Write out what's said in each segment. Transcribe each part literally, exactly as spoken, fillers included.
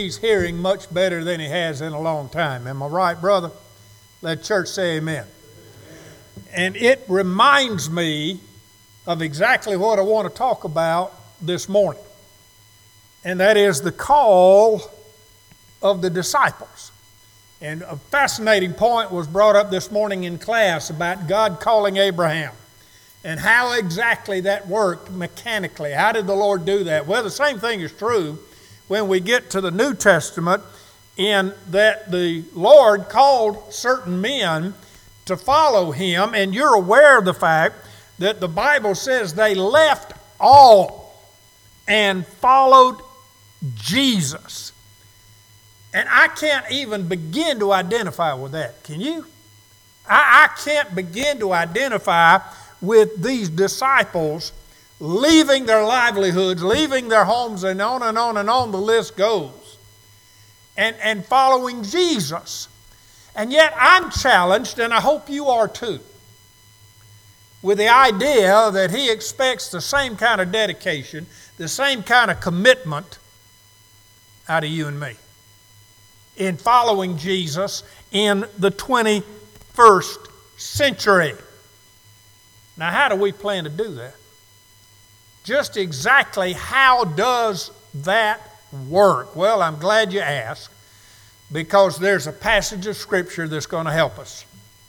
He's hearing much better than he has in a long time. Am I right, brother? Let church say amen. And it reminds me of exactly what I want to talk about this morning. And that is the call of the disciples. And a fascinating point was brought up this morning in class about God calling Abraham and how exactly that worked mechanically. How did the Lord do that? Well, the same thing is true when we get to the New Testament, in that the Lord called certain men to follow Him, and you're aware of the fact that the Bible says they left all and followed Jesus. And I can't even begin to identify with that. Can you? I, I can't begin to identify with these disciples leaving their livelihoods, leaving their homes, and on and on and on the list goes, and, and following Jesus. And yet I'm challenged, and I hope you are too, with the idea that He expects the same kind of dedication, the same kind of commitment out of you and me in following Jesus in the twenty-first century. Now, how do we plan to do that? Just exactly how does that work? Well, I'm glad you asked, because there's a passage of Scripture that's going to help us.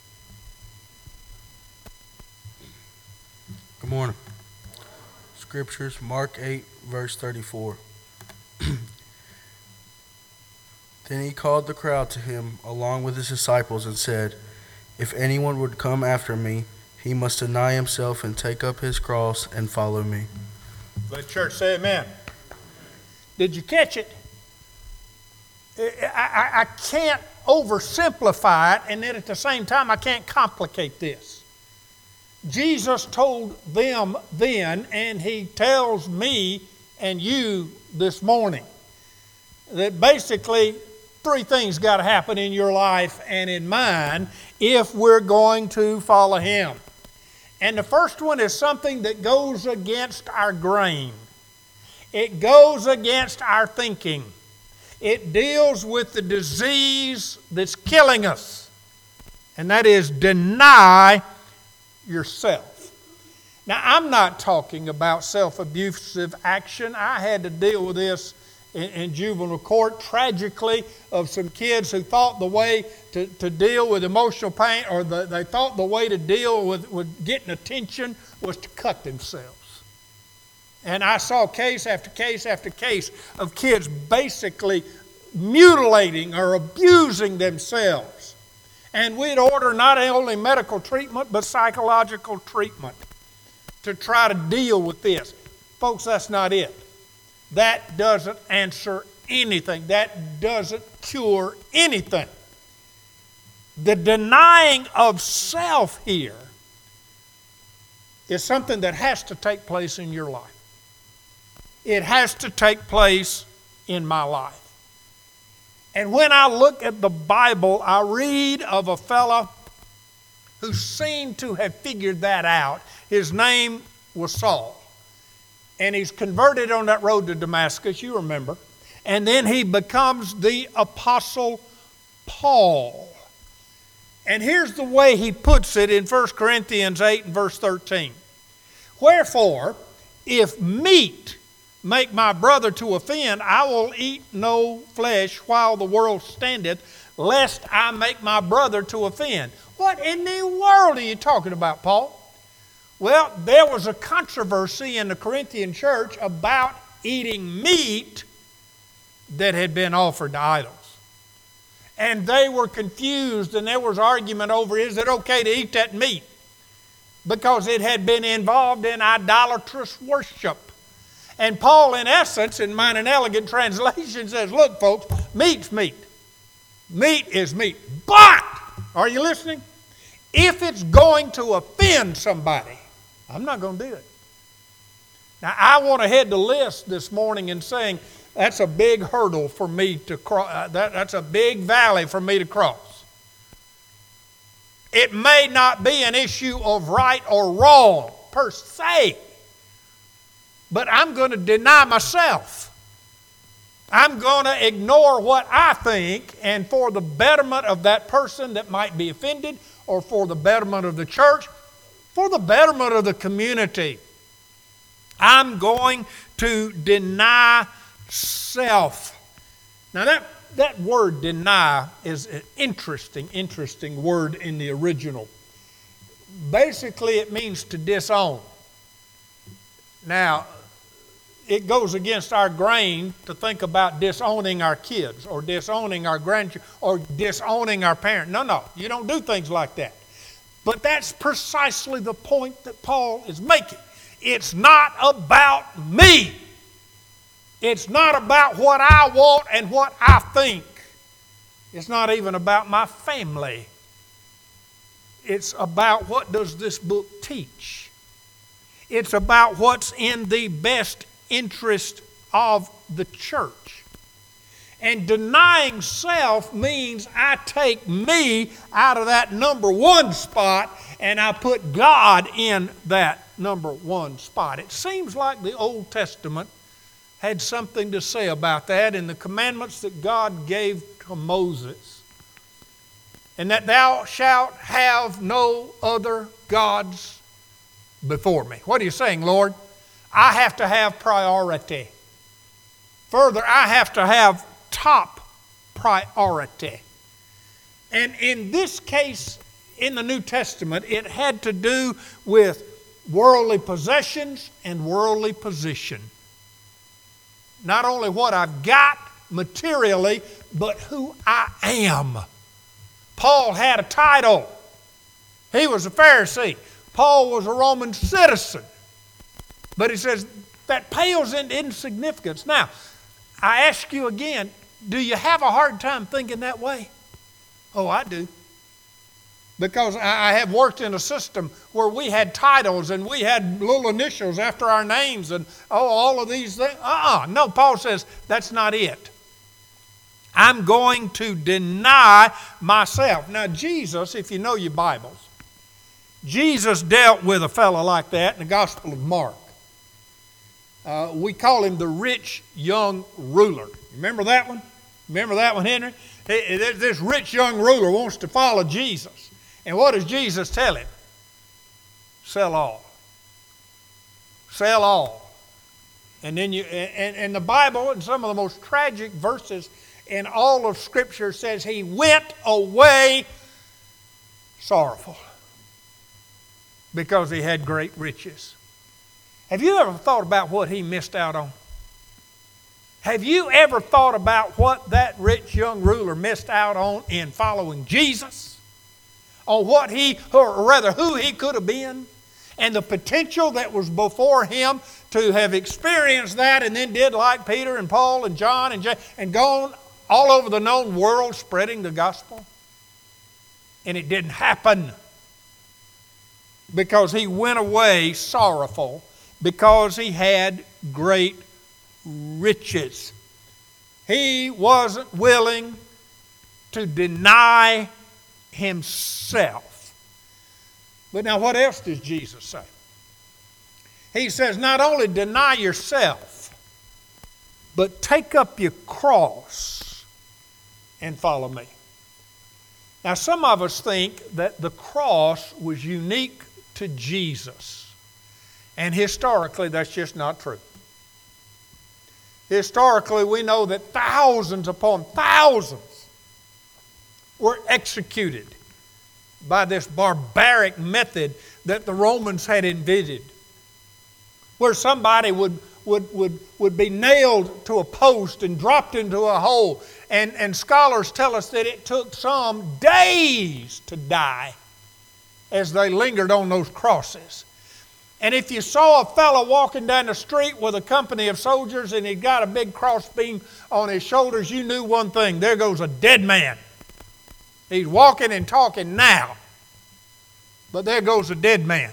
Good morning. Scriptures, Mark eight, verse thirty-four. Then He called the crowd to Him along with His disciples and said, "If anyone would come after me, he must deny himself and take up his cross and follow me." Let church say amen. Did you catch it? I, I, I can't oversimplify it, and then at the same time I can't complicate this. Jesus told them then, and He tells me and you this morning, that basically three things got to happen in your life and in mine if we're going to follow Him. And the first one is something that goes against our grain. It goes against our thinking. It deals with the disease that's killing us. And that is deny yourself. Now, I'm not talking about self-abusive action. I had to deal with this in, in juvenile court, tragically, of some kids who thought the way to, to deal with emotional pain, or the, they thought the way to deal with, with getting attention was to cut themselves. And I saw case after case after case of kids basically mutilating or abusing themselves. And we'd order not only medical treatment, but psychological treatment to try to deal with this. Folks, that's not it. That doesn't answer anything. That doesn't cure anything. The denying of self here is something that has to take place in your life. It has to take place in my life. And when I look at the Bible, I read of a fellow who seemed to have figured that out. His name was Saul. And he's converted on that road to Damascus, you remember. And then he becomes the Apostle Paul. And here's the way he puts it in First Corinthians eight and verse thirteen. "Wherefore, if meat make my brother to offend, I will eat no flesh while the world standeth, lest I make my brother to offend." What in the world are you talking about, Paul? Well, there was a controversy in the Corinthian church about eating meat that had been offered to idols. And they were confused, and there was argument over, is it okay to eat that meat? Because it had been involved in idolatrous worship. And Paul, in essence, in mine an elegant translation, says, look, folks, meat's meat. Meat is meat. But, are you listening? If it's going to offend somebody, I'm not going to do it. Now, I want to head the list this morning in saying that's a big hurdle for me to cross. Uh, that, that's a big valley for me to cross. It may not be an issue of right or wrong per se, but I'm going to deny myself. I'm going to ignore what I think, and for the betterment of that person that might be offended, or for the betterment of the church, for the betterment of the community, I'm going to deny self. Now that, that word deny is an interesting, interesting word in the original. Basically, it means to disown. Now, it goes against our grain to think about disowning our kids or disowning our grandchildren or disowning our parents. No, no, you don't do things like that. But that's precisely the point that Paul is making. It's not about me. It's not about what I want and what I think. It's not even about my family. It's about what does this book teach. It's about what's in the best interest of the church. And denying self means I take me out of that number one spot and I put God in that number one spot. It seems like the Old Testament had something to say about that in the commandments that God gave to Moses. And that thou shalt have no other gods before me. What are you saying, Lord? I have to have priority. Further, I have to have top priority. And in this case, in the New Testament, it had to do with worldly possessions and worldly position. Not only what I've got materially, but who I am. Paul had a title. He was a Pharisee. Paul was a Roman citizen. But he says that pales into insignificance. Now, I ask you again, do you have a hard time thinking that way? Oh, I do. Because I have worked in a system where we had titles and we had little initials after our names and oh, all of these things. Uh-uh. No, Paul says that's not it. I'm going to deny myself. Now, Jesus, if you know your Bibles, Jesus dealt with a fellow like that in the Gospel of Mark. Uh, we call him the rich young ruler. Remember that one? Remember that one, Henry? This rich young ruler wants to follow Jesus. And what does Jesus tell him? Sell all. Sell all. And then you and, and the Bible, and some of the most tragic verses in all of Scripture, says he went away sorrowful because he had great riches. Have you ever thought about what he missed out on? Have you ever thought about what that rich young ruler missed out on in following Jesus? On what he, or rather who he could have been? And the potential that was before him to have experienced that and then did like Peter and Paul and John and James and gone all over the known world spreading the gospel? And it didn't happen because he went away sorrowful because he had great riches. He wasn't willing to deny himself. But now what else does Jesus say? He says not only deny yourself, but take up your cross and follow me. Now some of us think that the cross was unique to Jesus. And historically, that's just not true. Historically, we know that thousands upon thousands were executed by this barbaric method that the Romans had invented, where somebody would, would, would, would be nailed to a post and dropped into a hole. And, and scholars tell us that it took some days to die as they lingered on those crosses. And if you saw a fellow walking down the street with a company of soldiers and he'd got a big crossbeam on his shoulders, you knew one thing: there goes a dead man. He's walking and talking now, but there goes a dead man.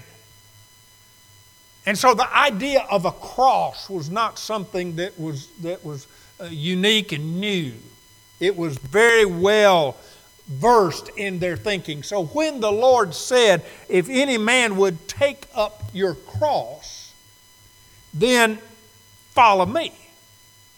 And so the idea of a cross was not something that was, that was uh, unique and new. It was very well versed in their thinking. So when the Lord said, if any man would take up your cross, then follow me.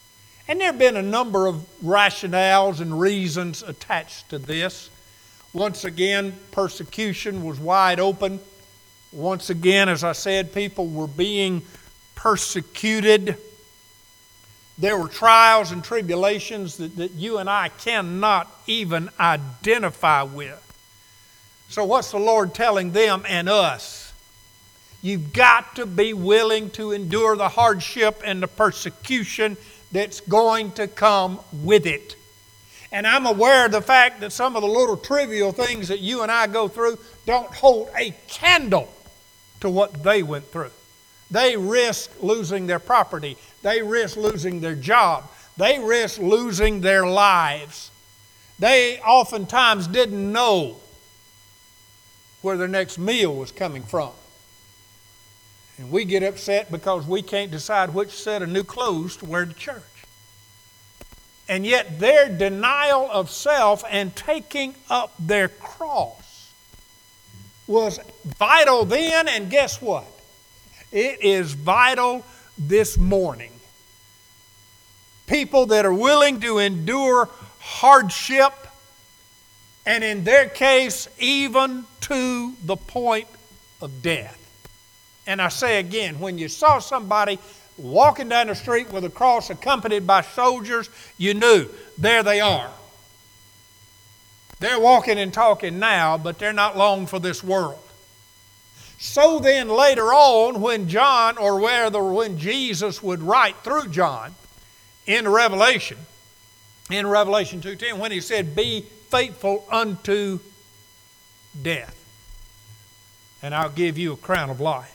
And there have been a number of rationales and reasons attached to this. Once again, persecution was wide open. Once again, as I said, people were being persecuted. There were trials and tribulations that, that you and I cannot even identify with. So what's the Lord telling them and us? You've got to be willing to endure the hardship and the persecution that's going to come with it. And I'm aware of the fact that some of the little trivial things that you and I go through don't hold a candle to what they went through. They risked losing their property. They risked losing their job. They risked losing their lives. They oftentimes didn't know where their next meal was coming from. And we get upset because we can't decide which set of new clothes to wear to church. And yet their denial of self and taking up their cross was vital then, and guess what? It is vital this morning. People that are willing to endure hardship, and in their case, even to the point of death. And I say again, when you saw somebody walking down the street with a cross accompanied by soldiers, you knew, there they are. They're walking and talking now, but they're not long for this world. So then later on, when John, or rather when Jesus would write through John in Revelation, in Revelation two ten, when he said, be faithful unto death, and I'll give you a crown of life.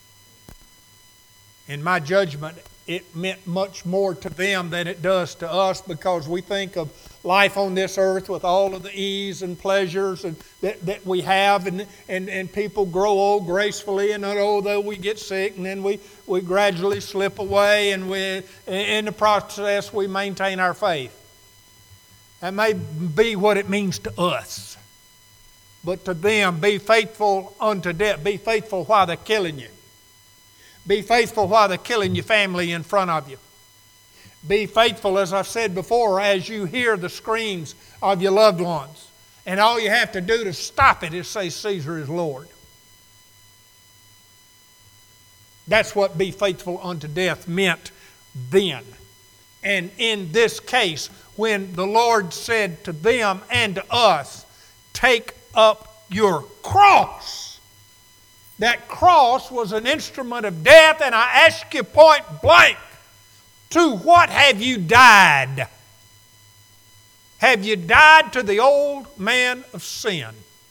In my judgment, it meant much more to them than it does to us, because we think of life on this earth with all of the ease and pleasures and that, that we have, and, and, and people grow old gracefully, and although we get sick, and then we, we gradually slip away, and we, in the process we maintain our faith. That may be what it means to us. But to them, be faithful unto death. Be faithful while they're killing you. Be faithful while they're killing your family in front of you. Be faithful, as I've said before, as you hear the screams of your loved ones. And all you have to do to stop it is say, Caesar is Lord. That's what be faithful unto death meant then. And in this case, when the Lord said to them and to us, take up your cross. That cross was an instrument of death, and I ask you point blank, to what have you died? Have you died to the old man of sin?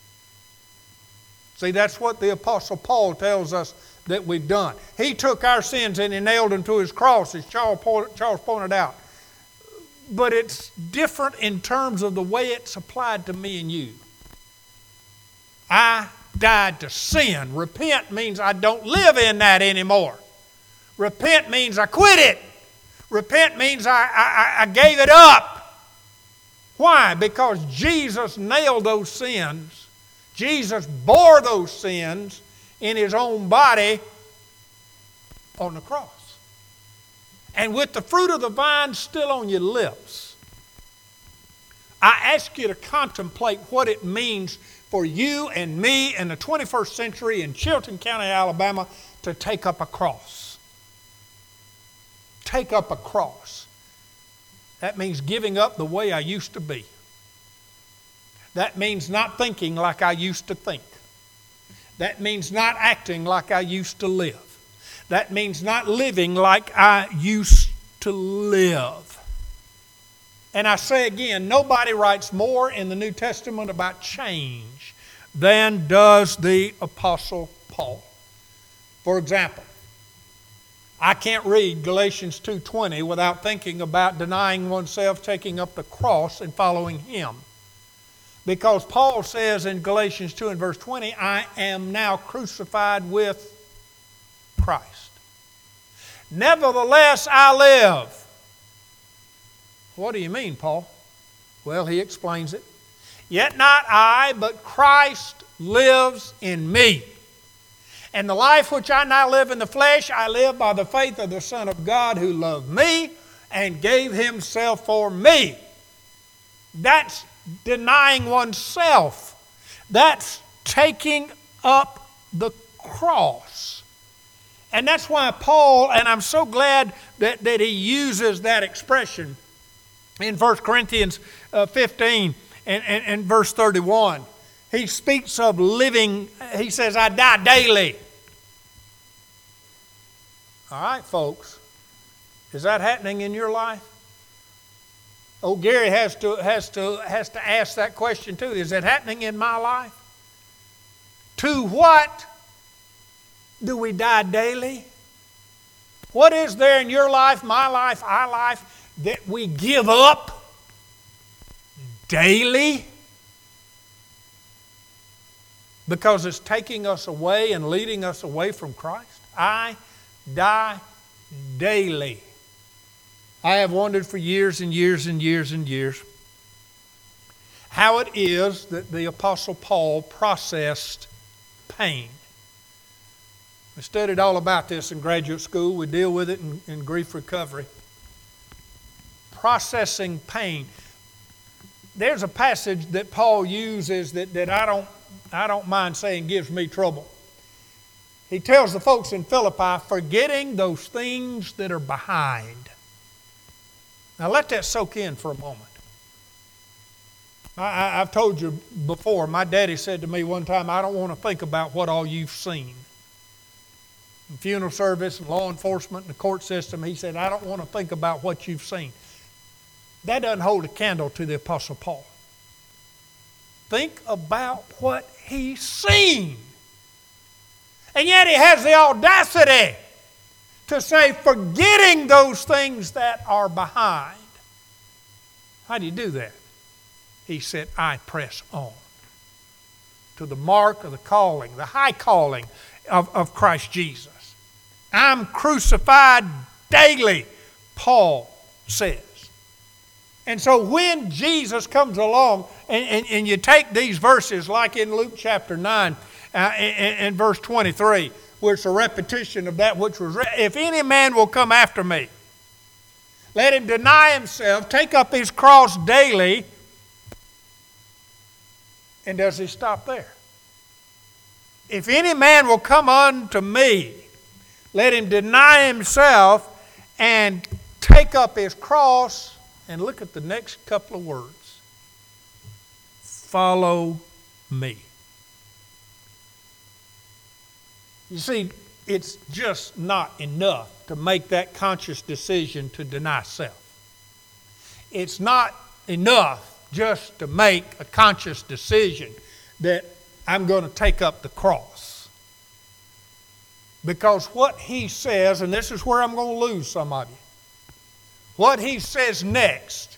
See, that's what the Apostle Paul tells us that we've done. He took our sins and he nailed them to his cross, as Charles pointed out. But it's different in terms of the way it's applied to me and you. I died to sin. Repent means I don't live in that anymore. Repent means I quit it. Repent means I, I, I gave it up. Why? Because Jesus nailed those sins. Jesus bore those sins in His own body on the cross. And with the fruit of the vine still on your lips, I ask you to contemplate what it means for you and me in the twenty-first century in Chilton County, Alabama, to take up a cross. Take up a cross. That means giving up the way I used to be. That means not thinking like I used to think. That means not acting like I used to live. That means not living like I used to live. And I say again, nobody writes more in the New Testament about change than does the Apostle Paul. For example, I can't read Galatians two twenty without thinking about denying oneself, taking up the cross, and following Him. Because Paul says in Galatians two and verse twenty, I am now crucified with Christ. Nevertheless I live. What do you mean, Paul? Well, he explains it. Yet not I, but Christ lives in me. And the life which I now live in the flesh, I live by the faith of the Son of God who loved me and gave himself for me. That's denying oneself. That's taking up the cross. And that's why Paul, and I'm so glad that, that he uses that expression in First Corinthians uh, fifteen and, and, and verse thirty-one. He speaks of living, he says, I die daily. All right, folks. Is that happening in your life? Oh, Gary has to, has to, has to ask that question too. Is it happening in my life? To what do we die daily? What is there in your life, my life, our life, that we give up daily? Because it's taking us away and leading us away from Christ. I die daily. I have wondered for years and years and years and years how it is that the Apostle Paul processed pain. We studied all about this in graduate school. We deal with it in, in grief recovery. Processing pain. There's a passage that Paul uses that, that I don't I don't mind saying gives me trouble. He tells the folks in Philippi, forgetting those things that are behind. Now let that soak in for a moment. I, I, I've told you before, my daddy said to me one time, I don't want to think about what all you've seen. In funeral service and law enforcement and the court system, he said, I don't want to think about what you've seen. That doesn't hold a candle to the Apostle Paul. Think about what he's seen. And yet he has the audacity to say, forgetting those things that are behind. How do you do that? He said, I press on to the mark of the calling, the high calling of, of Christ Jesus. I'm crucified daily, Paul says. And so when Jesus comes along, and, and, and you take these verses like in Luke chapter nine uh, and, and verse twenty-three, where it's a repetition of that which was read. If any man will come after me, let him deny himself, take up his cross daily. And does he stop there? If any man will come unto me, let him deny himself and take up his cross. And look at the next couple of words. Follow me. You see, it's just not enough to make that conscious decision to deny self. It's not enough just to make a conscious decision that I'm going to take up the cross. Because what he says, and this is where I'm going to lose some of you, what he says next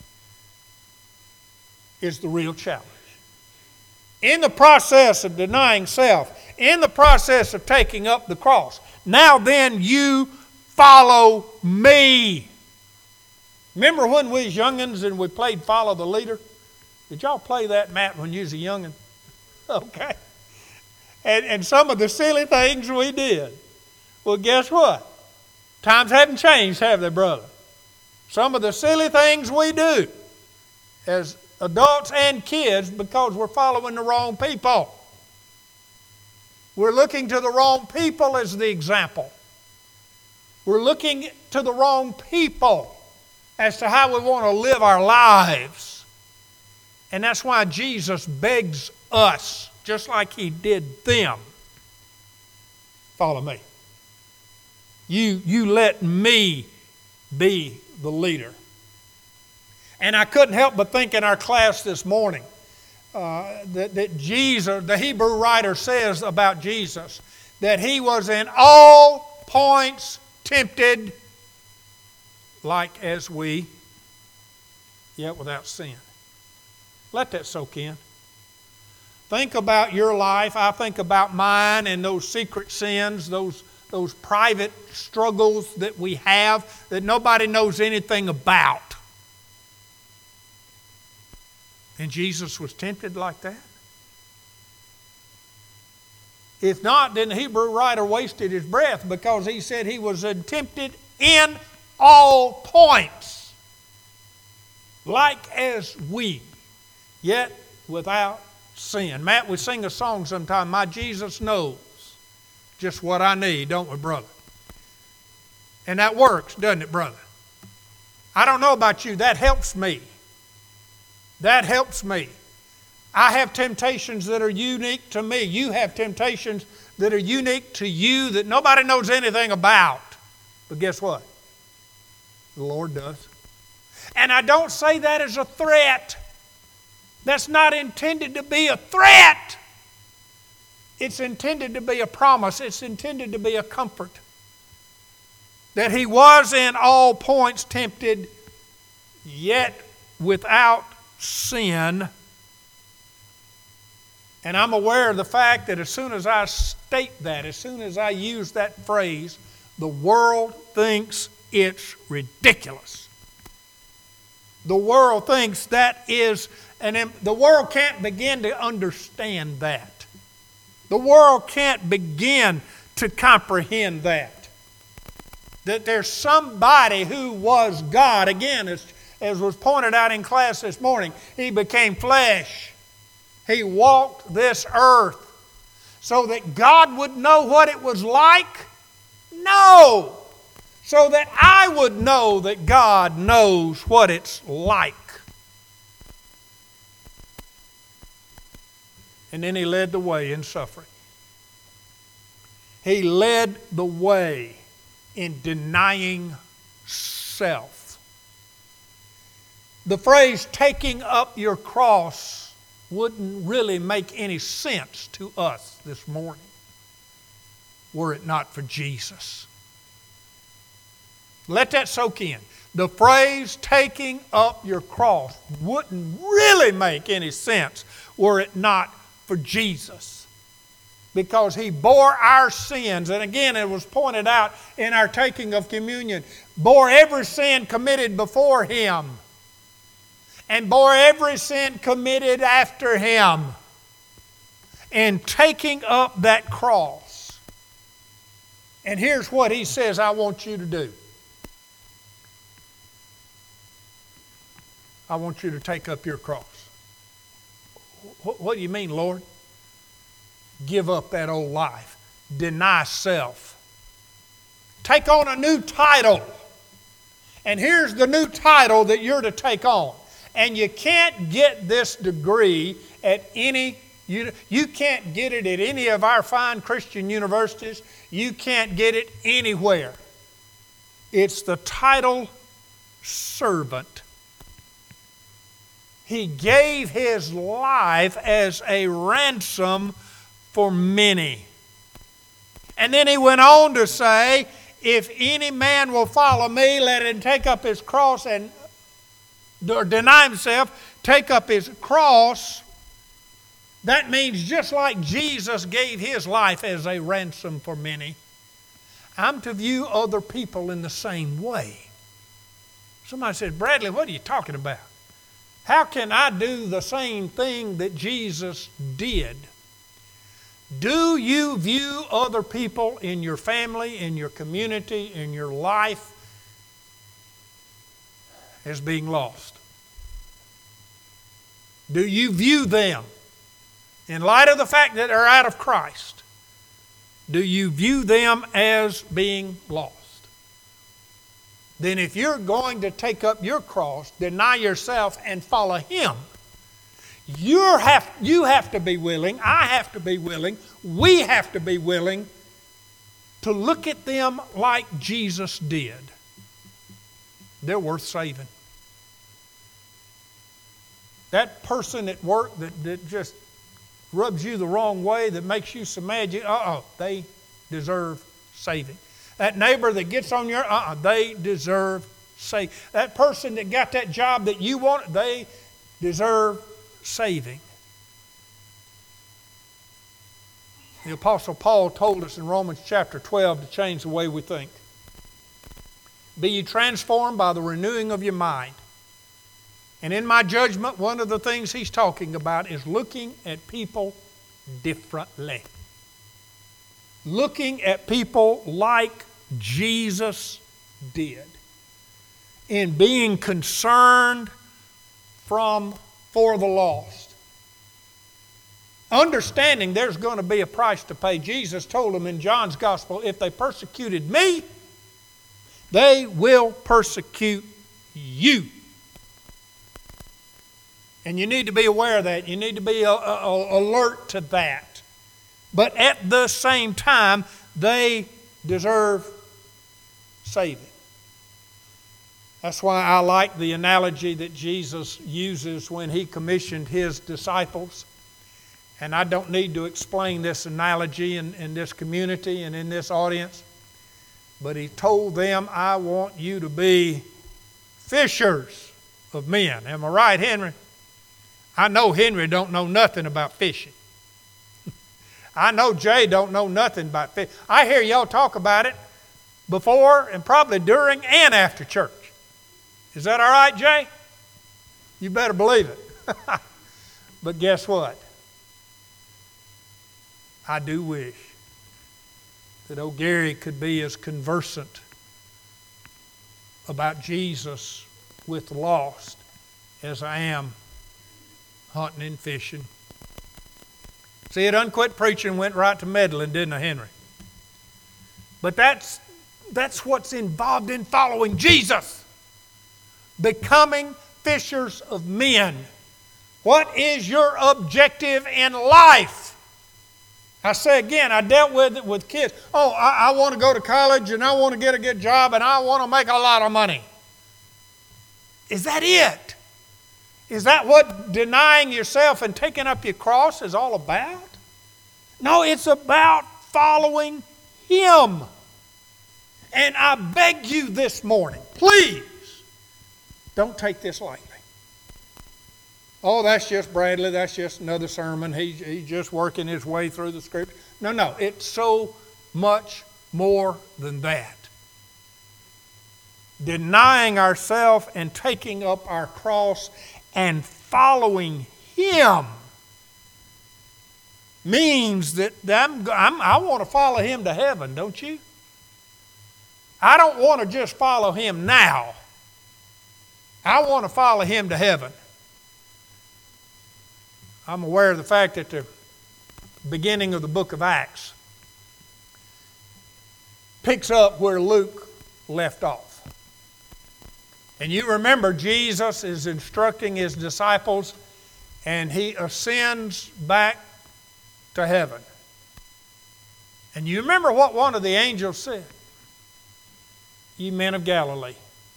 is the real challenge. In the process of denying self, in the process of taking up the cross, now then you follow me. Remember when we was youngins and we played Follow the Leader? Did y'all play that, Matt, when you was a youngin? Okay. And, and some of the silly things we did. Well, guess what? Times haven't changed, have they, brother? Some of the silly things we do as adults and kids because we're following the wrong people. We're looking to the wrong people as the example. We're looking to the wrong people as to how we want to live our lives. And that's why Jesus begs us, just like he did them, follow me. You, you let me be the leader. And I couldn't help but think in our class this morning uh, that, that Jesus, the Hebrew writer says about Jesus, that he was in all points tempted like as we, yet without sin. Let that soak in. Think about your life. I think about mine and those secret sins, those those private struggles that we have that nobody knows anything about. And Jesus was tempted like that? If not, then the Hebrew writer wasted his breath because he said he was tempted in all points. like as we, yet without sin. Matt, we sing a song sometime, My Jesus Knows Just What I Need, don't we, brother? And that works, doesn't it, brother? I don't know about you, that helps me. That helps me. I have temptations that are unique to me. You have temptations that are unique to you that nobody knows anything about. But guess what? The Lord does. And I don't say that as a threat. That's not intended to be a threat. It's intended to be a promise. It's intended to be a comfort. That He was in all points tempted, yet without sin. And I'm aware of the fact that as soon as I state that, as soon as I use that phrase, the world thinks it's ridiculous. The world thinks that is, and the world can't begin to understand that. The world can't begin to comprehend that. That there's somebody who was God. Again, as, as was pointed out in class this morning, He became flesh. He walked this earth so that God would know what it was like? No! So that I would know that God knows what it's like. And then He led the way in suffering. He led the way in denying self. The phrase, taking up your cross, wouldn't really make any sense to us this morning were it not for Jesus. Let that soak in. The phrase, taking up your cross, wouldn't really make any sense were it not for Jesus. Because He bore our sins, and again it was pointed out in our taking of communion, bore every sin committed before Him, and bore every sin committed after Him, and taking up that cross. And here's what He says, I want you to do. I want you to take up your cross. What, what do you mean, Lord? Give up that old life. Deny self. Take on a new title. And here's the new title that you're to take on. And you can't get this degree at any, you, you can't get it at any of our fine Christian universities. You can't get it anywhere. It's the title servant. He gave His life as a ransom for many. And then He went on to say, if any man will follow me, let him take up his cross and or deny himself, take up his cross. That means just like Jesus gave His life as a ransom for many, I'm to view other people in the same way. Somebody said, Bradley, what are you talking about? How can I do the same thing that Jesus did? Do you view other people in your family, in your community, in your life as being lost? Do you view them, in light of the fact that they're out of Christ, do you view them as being lost? Then if you're going to take up your cross, deny yourself, and follow Him, you have, you have to be willing, I have to be willing, we have to be willing to look at them like Jesus did. They're worth saving. That person at work that, that just rubs you the wrong way, that makes you so mad, you, uh-uh, they deserve saving. That neighbor that gets on your, uh-uh, they deserve saving. That person that got that job that you want, they deserve saving. The Apostle Paul told us in Romans chapter twelve to change the way we think. Be ye transformed by the renewing of your mind. And in my judgment, one of the things he's talking about is looking at people differently. Looking at people like Jesus did. In being concerned from for the lost. Understanding there's going to be a price to pay. Jesus told them in John's Gospel, if they persecuted me, they will persecute you. And you need to be aware of that. You need to be uh, uh, alert to that. But at the same time, they deserve saving. That's why I like the analogy that Jesus uses when He commissioned His disciples. And I don't need to explain this analogy in, in this community and in this audience. But He told them, I want you to be fishers of men. Am I right, Henry? I know Henry don't know nothing about fishing. I know Jay don't know nothing about fishing. I hear y'all talk about it before and probably during and after church. Is that all right, Jay? You better believe it. But guess what? I do wish that old Gary could be as conversant about Jesus with the lost as I am hunting and fishing. See, it unquit preaching and went right to meddling, didn't it, Henry? But that's, that's what's involved in following Jesus. Becoming fishers of men. What is your objective in life? I say again, I dealt with it with kids. Oh, I, I want to go to college and I want to get a good job and I want to make a lot of money. Is that it? Is that what denying yourself and taking up your cross is all about? No, it's about following Him. And I beg you this morning, please, don't take this lightly. Oh, that's just Bradley. That's just another sermon. He's, he's just working his way through the script. No, no. It's so much more than that. Denying ourselves and taking up our cross and following Him means that I'm, I'm, I want to follow Him to heaven, don't you? I don't want to just follow Him now. I want to follow Him to heaven. I'm aware of the fact that the beginning of the book of Acts picks up where Luke left off. And you remember Jesus is instructing His disciples and He ascends back to heaven. And you remember what one of the angels said? Ye men of Galilee,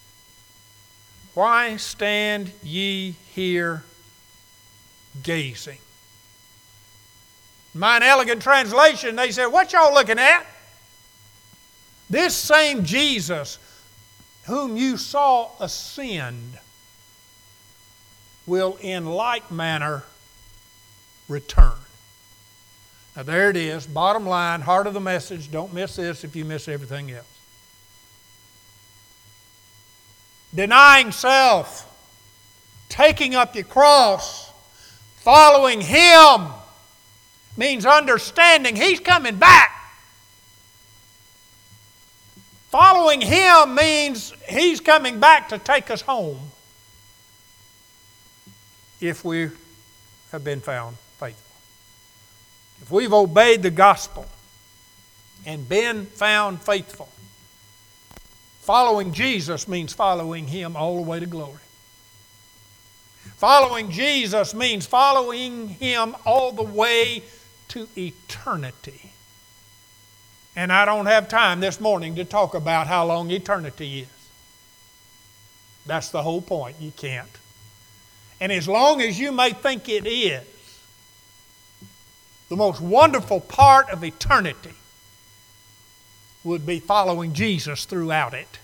why stand ye here gazing? In my elegant translation, they said, what y'all looking at? This same Jesus whom you saw ascend will in like manner return. Now there it is, bottom line, heart of the message. Don't miss this if you miss everything else. Denying self, taking up your cross, following Him means understanding He's coming back. Following Him means He's coming back to take us home if we have been found faithful. If we've obeyed the gospel and been found faithful, following Jesus means following Him all the way to glory. Following Jesus means following Him all the way to eternity. And I don't have time this morning to talk about how long eternity is. That's the whole point. You can't. And as long as you may think it is, the most wonderful part of eternity would be following Jesus throughout it.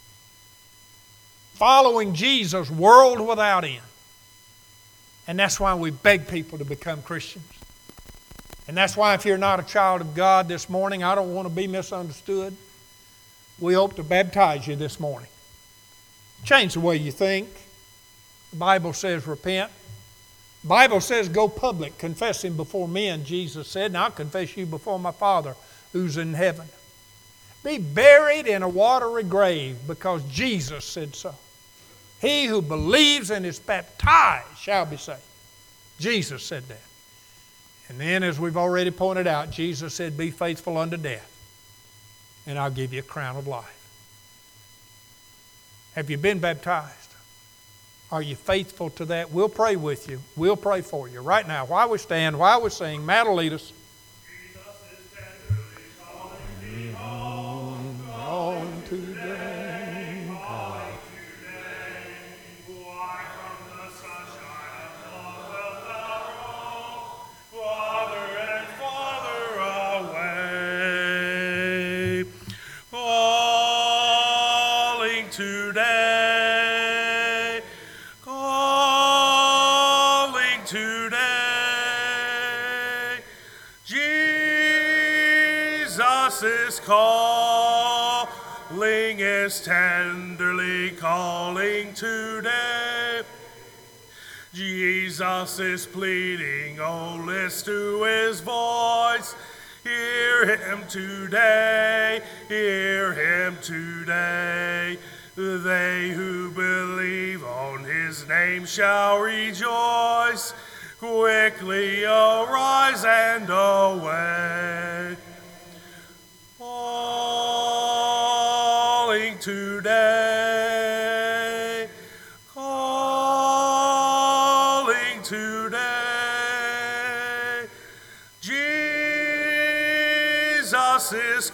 Following Jesus world without end. And that's why we beg people to become Christians. And that's why if you're not a child of God this morning, I don't want to be misunderstood. We hope to baptize you this morning. Change the way you think. The Bible says repent. The Bible says go public, confess Him before men, Jesus said, and I'll confess you before my Father who's in heaven. Be buried in a watery grave because Jesus said so. He who believes and is baptized shall be saved. Jesus said that. And then, as we've already pointed out, Jesus said, be faithful unto death, and I'll give you a crown of life. Have you been baptized? Are you faithful to that? We'll pray with you. We'll pray for you. Right now, while we stand, while we sing, Matt will lead us. On today, calling today, why from the sunshine of love wilt thou roam, farther and farther away, calling today, calling today, Jesus is calling, is tenderly calling today. Jesus is pleading, oh, listen to his voice. Hear him today, hear him today. They who believe on his name shall rejoice. Quickly arise and away. Calling today, calling today, Jesus is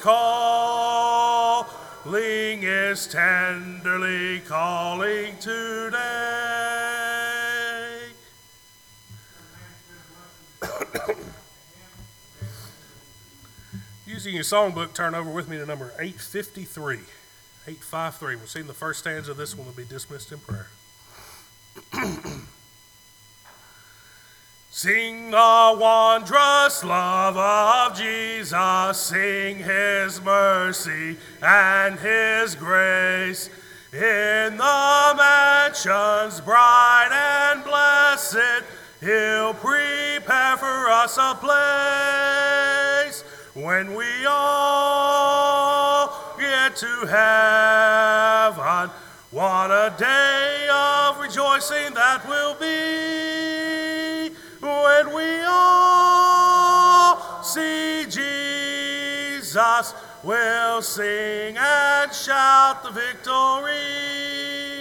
calling, is tenderly calling today. Using your songbook, turn over with me to number eight fifty-three. eight fifty-three. We'll sing the first stanza of this one. Will be dismissed in prayer. Sing the wondrous love of Jesus. Sing his mercy and his grace. In the mansions bright and blessed, he'll prepare for us a place. When we all get to heaven, what a day of rejoicing that will be. When we all see Jesus, we'll sing and shout the victory.